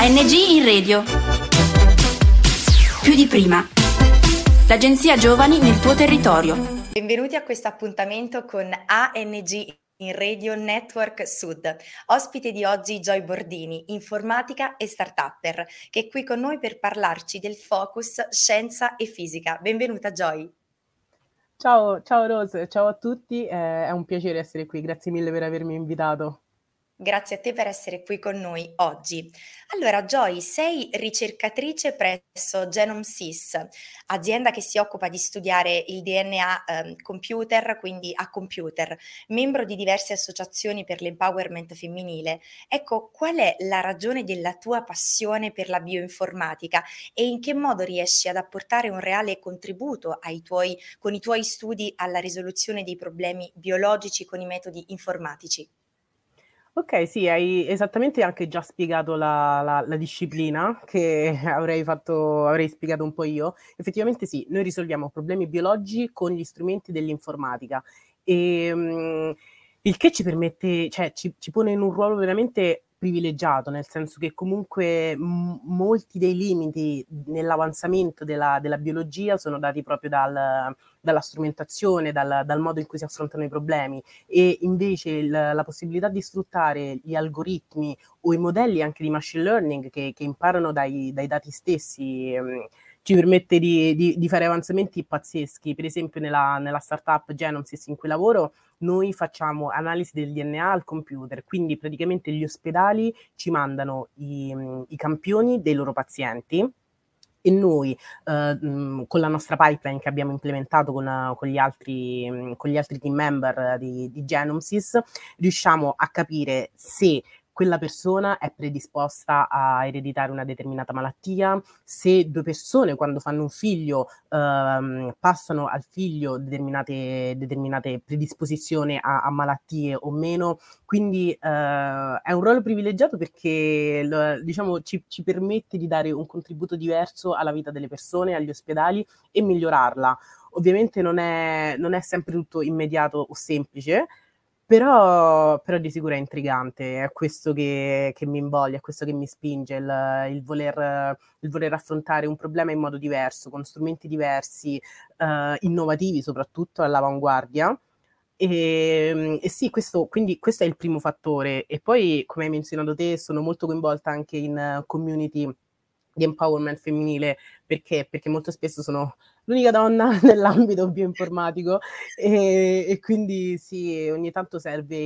ANG in radio. Più di prima. L'agenzia Giovani nel tuo territorio. Benvenuti a questo appuntamento con ANG in Radio Network Sud. Ospite di oggi Joy Bordini, informatica e start-upper, che è qui con noi per parlarci del focus scienza e fisica. Benvenuta Joy. Ciao Rose, ciao a tutti, è un piacere essere qui, grazie mille per avermi invitato. Grazie a te per essere qui con noi oggi. Allora, Joy, sei ricercatrice presso GenomSys, azienda che si occupa di studiare il DNA computer, quindi a computer, membro di diverse associazioni per l'empowerment femminile. Ecco, qual è la ragione della tua passione per la bioinformatica e in che modo riesci ad apportare un reale contributo con i tuoi studi alla risoluzione dei problemi biologici con i metodi informatici? Ok, sì, hai esattamente anche già spiegato la disciplina che avrei spiegato un po' io. Effettivamente sì, noi risolviamo problemi biologici con gli strumenti dell'informatica e il che ci permette, cioè ci pone in un ruolo veramente privilegiato, nel senso che comunque molti dei limiti nell'avanzamento della biologia sono dati proprio dalla strumentazione, dal modo in cui si affrontano i problemi, e invece la possibilità di sfruttare gli algoritmi o i modelli anche di machine learning che imparano dai dati stessi ci permette di fare avanzamenti pazzeschi. Per esempio nella startup Genomsys in cui lavoro noi facciamo analisi del DNA al computer, quindi praticamente gli ospedali ci mandano i campioni dei loro pazienti e noi con la nostra pipeline che abbiamo implementato con gli altri team member di Genomsys riusciamo a capire se quella persona è predisposta a ereditare una determinata malattia, se due persone quando fanno un figlio passano al figlio determinate predisposizioni a malattie o meno. Quindi è un ruolo privilegiato perché diciamo, ci permette di dare un contributo diverso alla vita delle persone, agli ospedali e migliorarla. Ovviamente non è sempre tutto immediato o semplice, però di sicuro è intrigante, è questo che mi invoglia, è questo che mi spinge, il voler affrontare un problema in modo diverso, con strumenti diversi, innovativi soprattutto, all'avanguardia. E sì, quindi questo è il primo fattore. E poi, come hai menzionato te, sono molto coinvolta anche in community di empowerment femminile, perché molto spesso sono l'unica donna nell'ambito bioinformatico e quindi sì, ogni tanto serve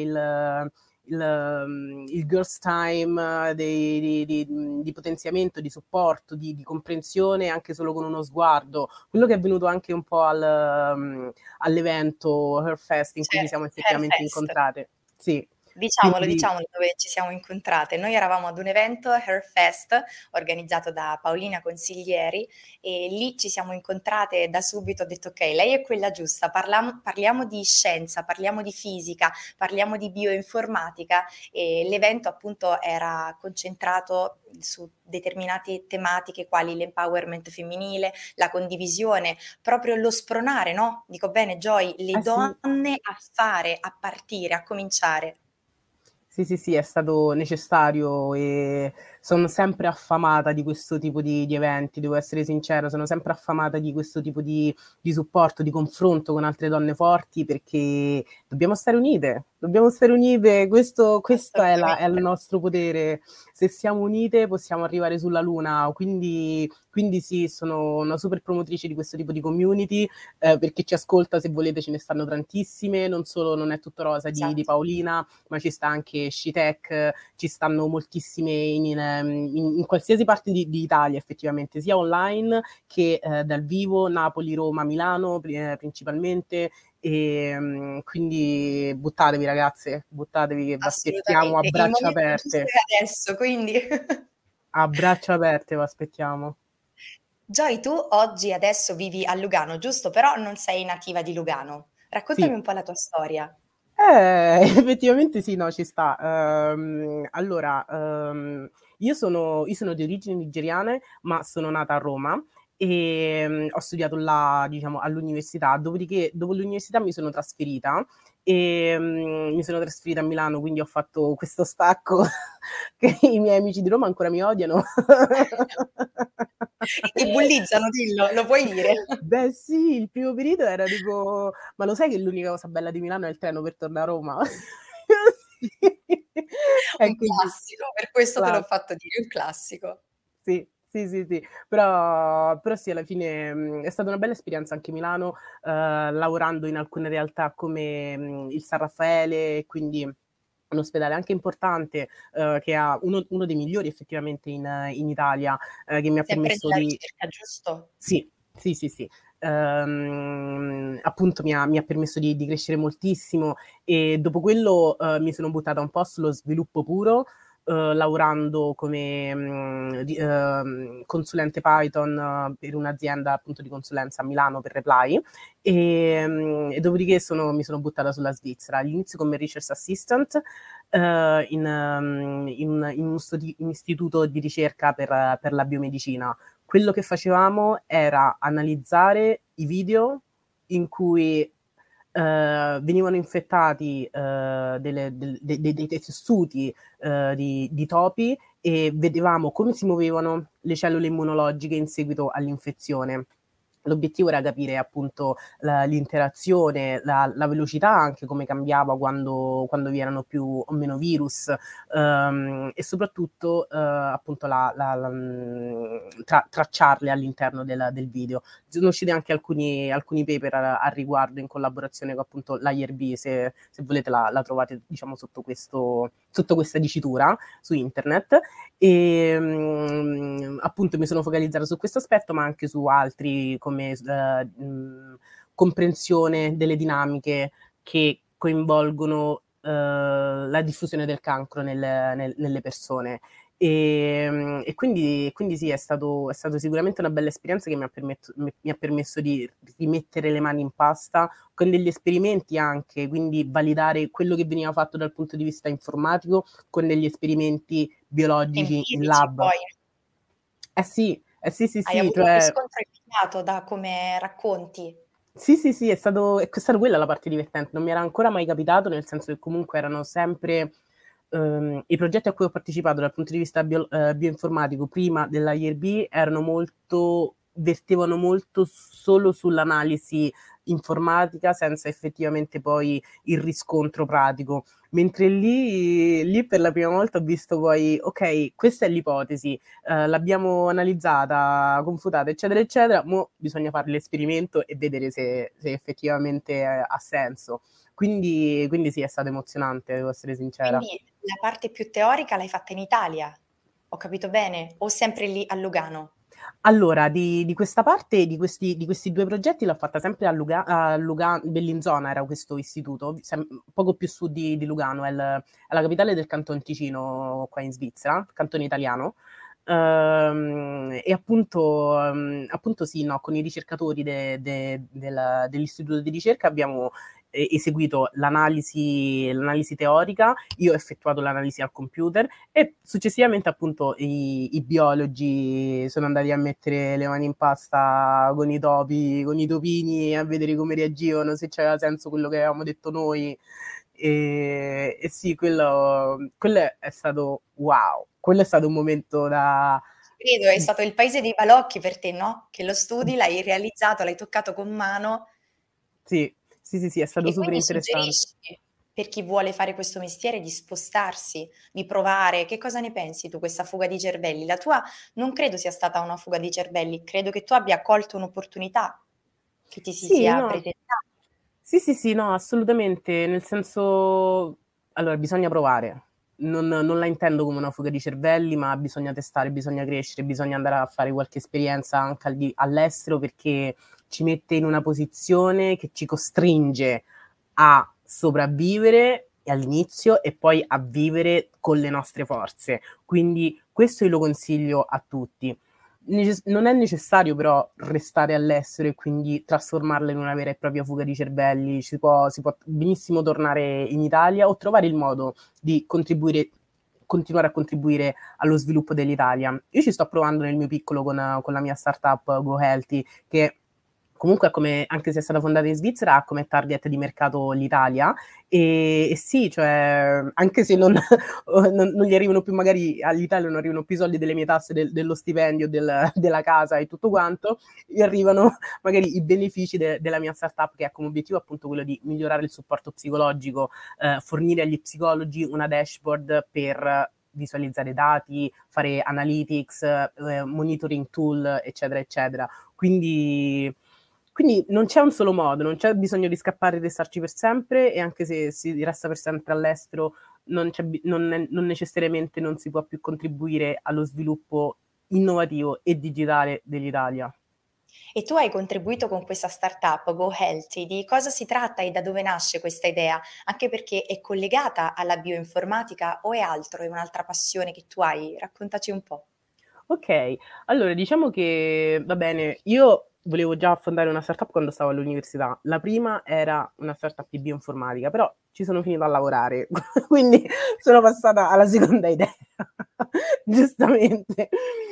il girls time di potenziamento, di supporto, di comprensione anche solo con uno sguardo. Quello che è avvenuto anche un po' all'evento Herfest in cui ci siamo effettivamente incontrate. Sì. Diciamolo dove ci siamo incontrate. Noi eravamo ad un evento, Herfest, organizzato da Paolina Consiglieri, e lì ci siamo incontrate e da subito ho detto ok, lei è quella giusta, parliamo di scienza, parliamo di fisica, parliamo di bioinformatica, e l'evento appunto era concentrato su determinate tematiche quali l'empowerment femminile, la condivisione, proprio lo spronare, no? Dico bene, Joy, le donne a fare, a partire, a cominciare. Sì, è stato necessario e sono sempre affamata di questo tipo di eventi, devo essere sincera, sono sempre affamata di questo tipo di supporto, di confronto con altre donne forti, perché dobbiamo stare unite, questo è il nostro potere. Se siamo unite possiamo arrivare sulla luna, quindi sì, sono una super promotrice di questo tipo di community, perché ci ascolta, se volete ce ne stanno tantissime, non è tutto rosa di Paolina, ma ci sta anche SciTech, ci stanno moltissime in qualsiasi parte di Italia effettivamente, sia online che dal vivo, Napoli, Roma, Milano principalmente. E quindi buttatevi ragazze, che vi aspettiamo a braccia aperte. Adesso, quindi a braccia aperte vi aspettiamo. Joy, tu oggi adesso vivi a Lugano, giusto? Però non sei nativa di Lugano. Raccontami un po' la tua storia. Effettivamente sì, no, ci sta. Io sono di origini nigeriane, ma sono nata a Roma e ho studiato là, diciamo, all'università, dopodiché dopo l'università mi sono trasferita e mi sono trasferita a Milano, quindi ho fatto questo stacco che i miei amici di Roma ancora mi odiano. E ti bullizzano, dillo, lo puoi dire. Beh sì, il primo periodo era tipo: "Ma lo sai che l'unica cosa bella di Milano è il treno per tornare a Roma?" È Un così. classico, per questo te l'ho Cla fatto dire, un classico. Sì, sì, sì, sì. Però sì, alla fine, è stata una bella esperienza anche Milano, lavorando in alcune realtà come, il San Raffaele, quindi un ospedale anche importante, che ha uno dei migliori effettivamente in Italia, che mi ha Sempre permesso nella di ricerca, giusto? sì, sì, sì, sì. Appunto mi ha permesso di crescere moltissimo e dopo quello, mi sono buttata un po' sullo sviluppo puro, lavorando come, consulente Python per un'azienda appunto di consulenza a Milano per Reply, e dopodiché mi sono buttata sulla Svizzera. All'inizio come research assistant, in un istituto di ricerca per la biomedicina. Quello che facevamo era analizzare i video in cui, venivano infettati, dei tessuti, di topi e vedevamo come si muovevano le cellule immunologiche in seguito all'infezione. L'obiettivo era capire appunto l'interazione, la velocità anche come cambiava quando vi erano più o meno virus, e soprattutto, appunto tracciarle all'interno del video. Sono usciti anche alcuni paper a riguardo in collaborazione con appunto l'IRB, se volete la trovate diciamo sotto questa dicitura su internet. Appunto mi sono focalizzata su questo aspetto, ma anche su altri come comprensione delle dinamiche che coinvolgono la diffusione del cancro nelle persone. E quindi sì, è stato sicuramente una bella esperienza che mi ha permesso di rimettere le mani in pasta con degli esperimenti anche, quindi validare quello che veniva fatto dal punto di vista informatico con degli esperimenti biologici in Empirici lab. poi. Sì, sì, sì, Hai sì, avuto un cioè riscontro immediato da come racconti. sì, sì, sì, è stata quella la parte divertente. Non mi era ancora mai capitato, nel senso che comunque erano sempre i progetti a cui ho partecipato dal punto di vista bioinformatico prima dell'IRB vertevano molto solo sull'analisi informatica senza effettivamente poi il riscontro pratico. Mentre lì per la prima volta ho visto poi, okay, questa è l'ipotesi, l'abbiamo analizzata, confutata, eccetera, eccetera, mo bisogna fare l'esperimento e vedere se effettivamente ha senso. Quindi sì, è stato emozionante, devo essere sincera. Quindi la parte più teorica l'hai fatta in Italia, ho capito bene? O sempre lì a Lugano? Allora, di questa parte, di questi 2 progetti l'ho fatta sempre a Bellinzona era questo istituto, poco più su di Lugano, è la capitale del Canton Ticino qua in Svizzera, cantone italiano. E appunto sì, no, con i ricercatori dell'istituto di ricerca abbiamo eseguito l'analisi teorica, io ho effettuato l'analisi al computer e successivamente appunto i biologi sono andati a mettere le mani in pasta con i topi, con i topini, a vedere come reagivano, se c'aveva senso quello che avevamo detto noi. E sì, quello è stato wow, quello è stato un momento da Ci credo, è stato il paese dei balocchi per te, no, che lo studi, l'hai realizzato, l'hai toccato con mano. sì, sì, sì, sì, è stato E super quindi interessante. suggerisci, per chi vuole fare questo mestiere, di spostarsi, di provare. Che cosa ne pensi tu, questa fuga di cervelli? La tua non credo sia stata una fuga di cervelli, credo che tu abbia colto un'opportunità che ti si Sì, sia no. presentata. Sì, sì, sì, no, assolutamente, nel senso allora bisogna provare. Non la intendo come una fuga di cervelli, ma bisogna testare, bisogna crescere, bisogna andare a fare qualche esperienza anche all'estero perché ci mette in una posizione che ci costringe a sopravvivere all'inizio e poi a vivere con le nostre forze. Quindi questo io lo consiglio a tutti. Non è necessario però restare all'estero e quindi trasformarla in una vera e propria fuga di cervelli, si può benissimo tornare in Italia o trovare il modo di continuare a contribuire allo sviluppo dell'Italia. Io ci sto provando nel mio piccolo con la mia startup GoHealthy, che comunque anche se è stata fondata in Svizzera, ha come target di mercato l'Italia e sì, cioè anche se non gli arrivano più, magari all'Italia non arrivano più i soldi delle mie tasse, dello stipendio, della casa e tutto quanto, gli arrivano magari i benefici della mia startup, che ha come obiettivo appunto quello di migliorare il supporto psicologico, fornire agli psicologi una dashboard per visualizzare dati, fare analytics, monitoring tool, eccetera, eccetera. Quindi non c'è un solo modo, non c'è bisogno di scappare e restarci per sempre, e anche se si resta per sempre all'estero, non necessariamente non si può più contribuire allo sviluppo innovativo e digitale dell'Italia. E tu hai contribuito con questa startup Go Healthy, di cosa si tratta e da dove nasce questa idea? Anche perché è collegata alla bioinformatica o è altro, è un'altra passione che tu hai? Raccontaci un po'. Ok, allora diciamo che va bene, io volevo già fondare una startup quando stavo all'università. La prima era una startup di bioinformatica, però ci sono finita a lavorare, quindi sono passata alla seconda idea, giustamente.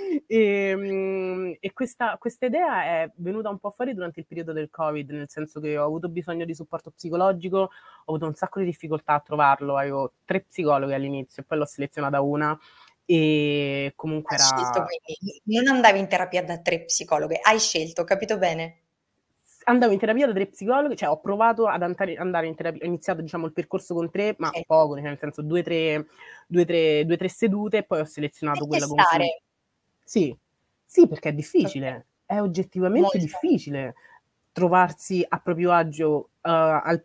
E questa idea è venuta un po' fuori durante il periodo del Covid, nel senso che ho avuto bisogno di supporto psicologico, ho avuto un sacco di difficoltà a trovarlo, avevo 3 psicologhe all'inizio e poi l'ho selezionata una e comunque Hai scelto era... quindi, non andavi in terapia da 3 psicologhe, hai scelto, ho capito bene? Andavo in terapia da 3 psicologhi, cioè ho provato ad andare in terapia, ho iniziato diciamo il percorso con 3, ma Okay. poco, nel senso 2-3 sedute, e poi ho Per selezionato quella con cui... testare. Sì, sì, perché è Okay, difficile, è oggettivamente molto. difficile trovarsi a proprio agio al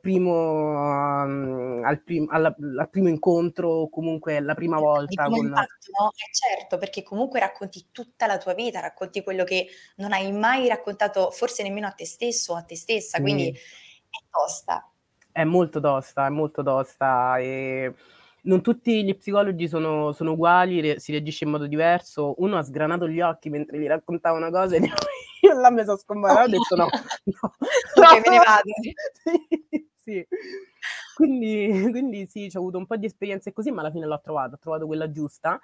primo incontro, o comunque la prima Di volta primo con... impatto, no, certo, perché comunque racconti tutta la tua vita, racconti quello che non hai mai raccontato forse nemmeno a te stesso o a te stessa, quindi Sì. è tosta. È molto tosta e non tutti gli psicologi sono uguali, si reagisce in modo diverso. Uno ha sgranato gli occhi mentre gli raccontavo una cosa e io là mi sono scomparata, ho detto no, no, Okay, me ne no. vado. Sì, sì. Quindi sì, c'ho avuto un po' di esperienze così, ma alla fine ho trovato quella giusta,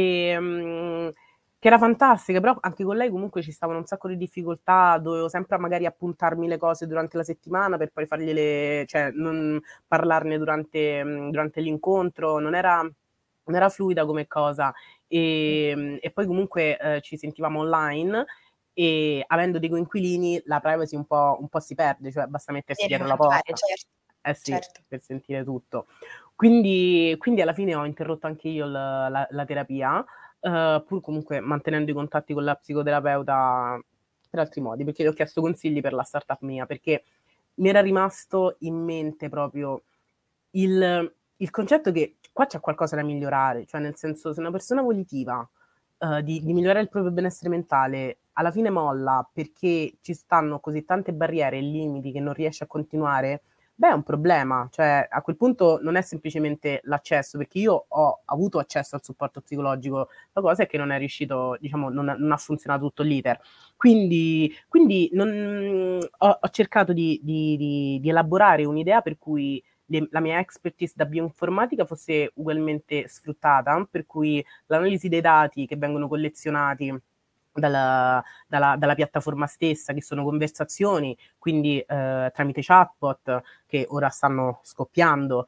che era fantastica, però anche con lei comunque ci stavano un sacco di difficoltà, dovevo sempre magari appuntarmi le cose durante la settimana per poi cioè non parlarne durante l'incontro, non era fluida come cosa. E poi comunque ci sentivamo online, e avendo dei coinquilini la privacy un po' si perde, cioè basta mettersi Viene a dietro la mancare, porta. certo, Eh sì, certo. per sentire tutto. Quindi alla fine ho interrotto anche io la terapia, pur comunque mantenendo i contatti con la psicoterapeuta per altri modi, perché le ho chiesto consigli per la startup mia, perché mi era rimasto in mente proprio il concetto che qua c'è qualcosa da migliorare, cioè nel senso, se una persona volitiva di migliorare il proprio benessere mentale alla fine molla perché ci stanno così tante barriere e limiti che non riesce a continuare, beh, è un problema. Cioè, a quel punto non è semplicemente l'accesso, perché io ho avuto accesso al supporto psicologico, la cosa è che non è riuscito, diciamo, non ha funzionato tutto l'iter. Quindi ho cercato di elaborare un'idea per cui la mia expertise da bioinformatica fosse ugualmente sfruttata, per cui l'analisi dei dati che vengono collezionati dalla piattaforma stessa, che sono conversazioni, quindi tramite chatbot che ora stanno scoppiando,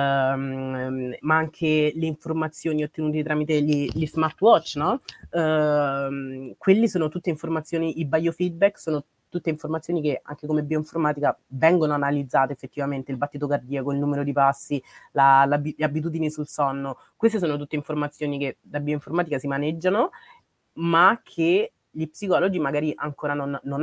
ma anche le informazioni ottenute tramite gli smartwatch, no? Quelli sono tutte informazioni, i biofeedback sono tutte informazioni che anche come bioinformatica vengono analizzate effettivamente, il battito cardiaco, il numero di passi, le abitudini sul sonno. Queste sono tutte informazioni che da bioinformatica si maneggiano, ma che gli psicologi magari ancora non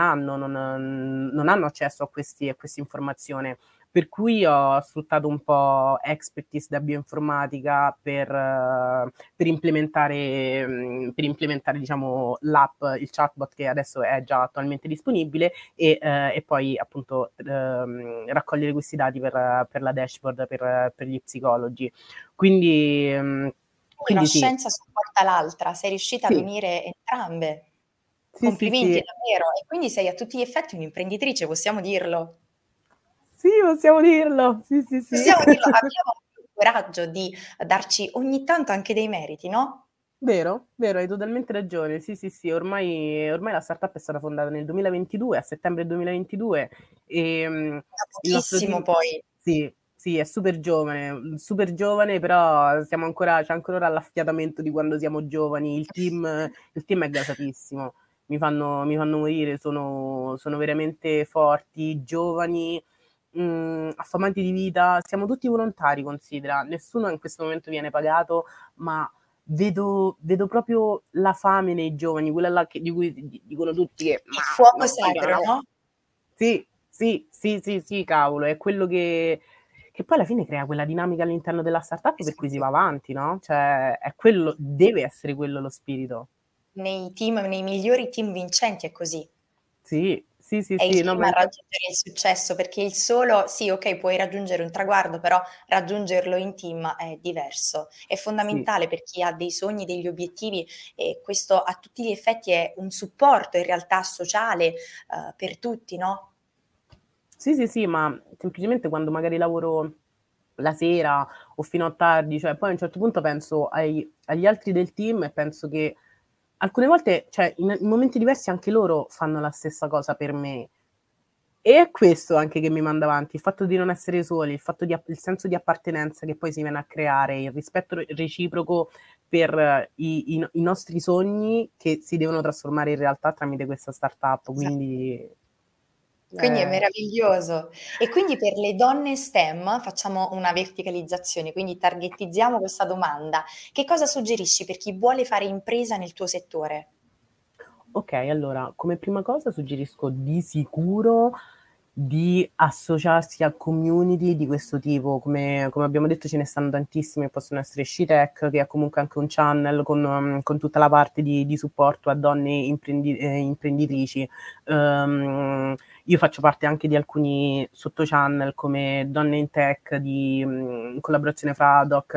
hanno accesso a queste informazioni. Per cui ho sfruttato un po' expertise da bioinformatica per implementare, diciamo, l'app, il chatbot che adesso è già attualmente disponibile, e poi appunto raccogliere questi dati per la dashboard per gli psicologi. Quindi Una sì. scienza supporta l'altra, sei riuscita ad Sì, unire entrambe. sì, sì, Complimenti sì. davvero. E quindi sei a tutti gli effetti un'imprenditrice, possiamo dirlo. Sì, possiamo dirlo. Sì, sì, sì. Possiamo dirlo, abbiamo il coraggio di darci ogni tanto anche dei meriti, no? Vero, vero, hai totalmente ragione. Sì, sì, sì, ormai la startup è stata fondata nel 2022, a settembre 2022, e Da il nostro pochissimo team, poi. sì, sì, è super giovane, però c'è ancora ora l'affiatamento di quando siamo giovani. Il team è gasatissimo, mi fanno morire, sono veramente forti, giovani, affamati di vita. Siamo tutti volontari, considera, nessuno in questo momento viene pagato, ma vedo proprio la fame nei giovani, quella là di cui dicono tutti che Il ma fuoco non vogliono sacro, lavoro. no? Sì, sì, sì, sì, sì, cavolo, è quello che poi alla fine crea quella dinamica all'interno della startup per cui si Esatto. va avanti, no? Cioè, è quello, deve essere quello lo spirito. Nei migliori team vincenti è così. Sì, sì, sì, È il sì, no, team ma a infatti. raggiungere il successo, perché il solo sì, okay, puoi raggiungere un traguardo, però raggiungerlo in team è diverso. È Sì. fondamentale per chi ha dei sogni, degli obiettivi e questo a tutti gli effetti è un supporto in realtà sociale, per tutti, no? Sì, sì, sì, ma semplicemente quando magari lavoro la sera o fino a tardi, cioè poi a un certo punto penso agli altri del team e penso che alcune volte, cioè in momenti diversi anche loro fanno la stessa cosa per me. E è questo anche che mi manda avanti, il fatto di non essere soli, il senso di appartenenza che poi si viene a creare, il rispetto reciproco per i nostri sogni che si devono trasformare in realtà tramite questa startup. Quindi Quindi è eh, meraviglioso. E quindi per le donne STEM facciamo una verticalizzazione, quindi targettizziamo questa domanda. Che cosa suggerisci per chi vuole fare impresa nel tuo settore? Okay, allora come prima cosa suggerisco di sicuro di associarsi a community di questo tipo. Come abbiamo detto ce ne stanno tantissime, possono essere SciTech, che è comunque anche un channel con tutta la parte di supporto a donne imprenditrici. Io faccio parte anche di alcuni sottochannel come Donne in Tech in collaborazione fra ADOC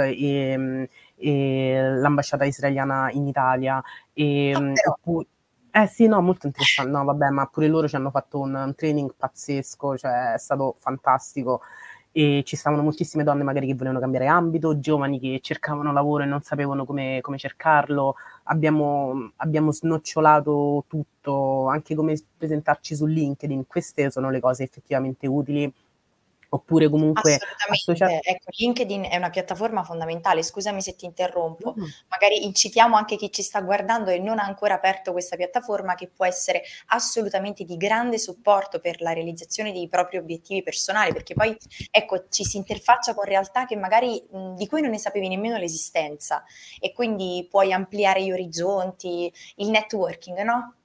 e l'ambasciata israeliana in Italia. Ah però, Oppu eh sì, no, molto interessan no vabbè, ma pure loro ci hanno fatto un training pazzesco, cioè è stato fantastico. E ci stavano moltissime donne magari che volevano cambiare ambito, giovani che cercavano lavoro e non sapevano come cercarlo. Abbiamo snocciolato tutto, anche come presentarci su LinkedIn. Queste sono le cose effettivamente utili. Oppure comunque associa assolutamente. Ecco, LinkedIn è una piattaforma fondamentale. Scusami se ti interrompo. mh. Magari incitiamo anche chi ci sta guardando e non ha ancora aperto questa piattaforma che può essere assolutamente di grande supporto per la realizzazione dei propri obiettivi personali, perché poi, ecco, ci si interfaccia con realtà che magari, di cui non ne sapevi nemmeno l'esistenza e quindi puoi ampliare gli orizzonti, il networking, no?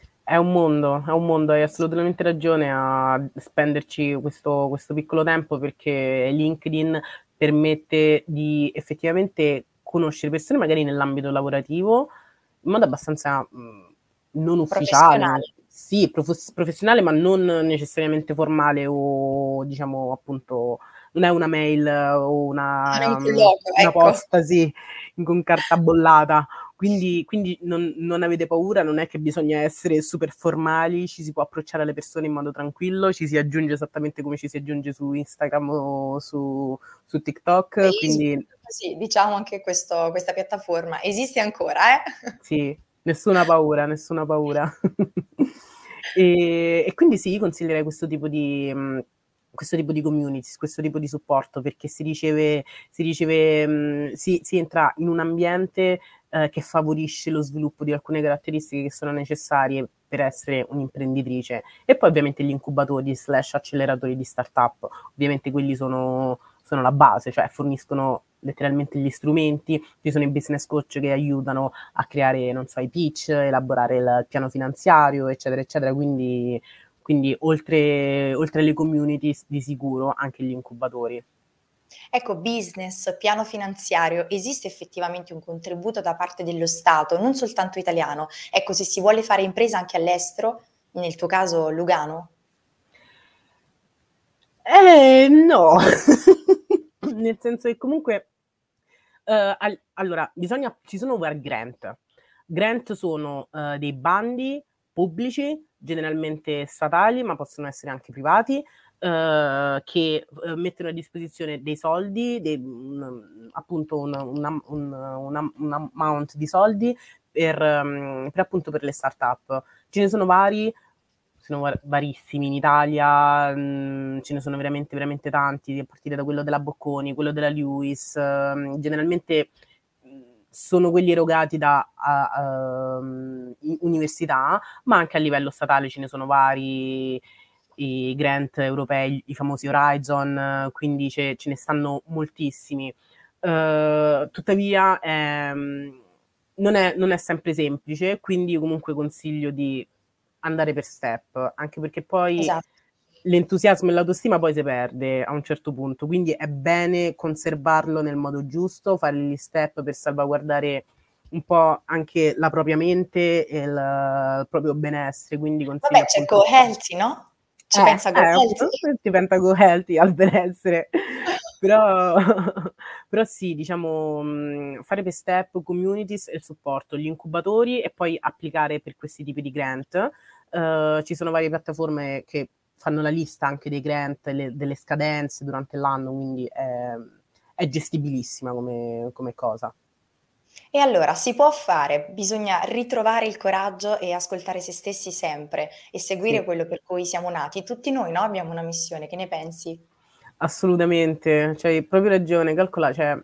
È un mondo, hai assolutamente ragione a spenderci questo piccolo tempo perché LinkedIn permette di effettivamente conoscere persone magari nell'ambito lavorativo in modo abbastanza non ufficiale, Professionale. sì, professionale, ma non necessariamente formale o diciamo appunto non è una mail o Non è un colloquio, una ecco. posta, sì, con carta bollata. Quindi non avete paura, non è che bisogna essere super formali, ci si può approcciare alle persone in modo tranquillo, ci si aggiunge esattamente come ci si aggiunge su Instagram o su TikTok, Facebook, quindi sì, diciamo anche questa piattaforma esiste ancora, eh? sì, nessuna paura, nessuna paura. E quindi sì, io consiglierei questo tipo di communities, questo tipo di supporto, perché si entra in un ambiente, che favorisce lo sviluppo di alcune caratteristiche che sono necessarie per essere un'imprenditrice. E poi ovviamente gli incubatori/acceleratori di startup. Ovviamente quelli sono la base, cioè forniscono letteralmente gli strumenti, ci sono i business coach che aiutano a creare, non so, i pitch, elaborare il piano finanziario, eccetera, eccetera. Quindi oltre alle community di sicuro anche gli incubatori. Ecco, business, piano finanziario, esiste effettivamente un contributo da parte dello Stato, non soltanto italiano? Ecco, se si vuole fare impresa anche all'estero, nel tuo caso Lugano? No, nel senso che comunque allora ci sono vari grant. Grant sono dei bandi pubblici, generalmente statali, ma possono essere anche privati, che mettono a disposizione dei soldi, appunto un amount di soldi per appunto per le start-up. Ce ne sono varissimi in Italia, ce ne sono veramente, veramente tanti, a partire da quello della Bocconi, quello della Lewis, generalmente sono quelli erogati da università, ma anche a livello statale ce ne sono vari, i grant europei, i famosi Horizon, quindi ce ne stanno moltissimi. Tuttavia non è sempre semplice, quindi io comunque consiglio di andare per step, anche perché poi Esatto. l'entusiasmo e l'autostima poi si perde a un certo punto, quindi è bene conservarlo nel modo giusto, fare gli step per salvaguardare un po' anche la propria mente e il proprio benessere, quindi consiglio. Vabbè, c'è Go Healthy, no? Ci pensa Go Healthy? Si pensa Go Healthy al benessere. Però sì, diciamo, fare per step, communities e il supporto, gli incubatori e poi applicare per questi tipi di grant. Ci sono varie piattaforme che fanno la lista anche dei grant, delle scadenze durante l'anno, quindi è gestibilissima come cosa. E allora si può fare, bisogna ritrovare il coraggio e ascoltare se stessi sempre e seguire Sì. quello per cui siamo nati. Tutti noi, no, abbiamo una missione, che ne pensi? Assolutamente, cioè, hai proprio ragione, calcola, c'è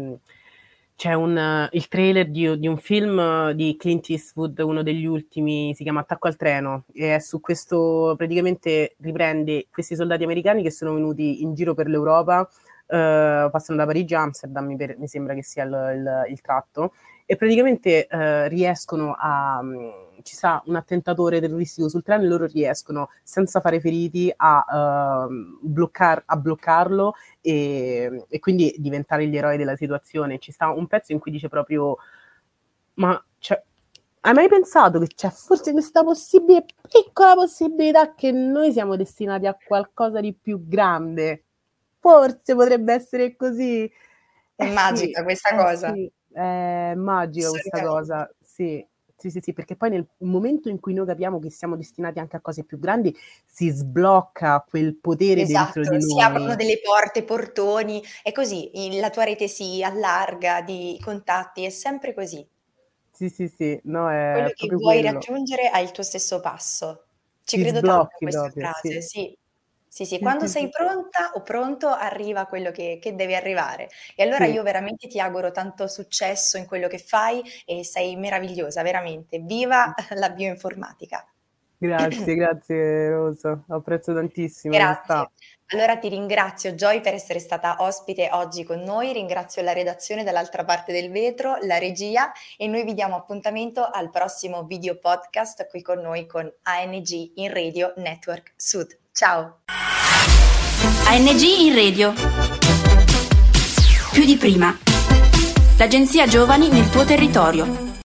il trailer di un film di Clint Eastwood, uno degli ultimi, si chiama Attacco al treno, e è su questo, praticamente riprende questi soldati americani che sono venuti in giro per l'Europa, passano da Parigi a Amsterdam, mi sembra che sia il tratto, e praticamente riescono ci sta un attentatore terroristico sul treno e loro riescono, senza fare feriti, a bloccarlo e quindi diventare gli eroi della situazione. Ci sta un pezzo in cui dice proprio: ma hai mai pensato che c'è forse questa piccola possibilità che noi siamo destinati a qualcosa di più grande? Forse potrebbe essere così. È magica questa cosa. Sì, è magica questa cosa, sì, perché poi nel momento in cui noi capiamo che siamo destinati anche a cose più grandi, si sblocca quel potere dentro di noi. Si aprono delle porte, portoni, è così, la tua rete si allarga di contatti, è sempre così. Sì, no, è quello che proprio vuoi quello. raggiungere al tuo stesso passo. Ci Ti credo tanto a sblocchi questa proprio, frase, sì. sì. Quando sei pronta o pronto arriva quello che deve arrivare. E allora io veramente ti auguro tanto successo in quello che fai e sei meravigliosa, veramente. Viva la bioinformatica. Grazie Rosa, apprezzo tantissimo. Grazie. Allora ti ringrazio Joy per essere stata ospite oggi con noi, ringrazio la redazione dall'altra parte del vetro, la regia, e noi vi diamo appuntamento al prossimo video podcast qui con noi con ANG in Radio Network Sud. Ciao! ANG in Radio. Più di prima. L'agenzia Giovani nel tuo territorio.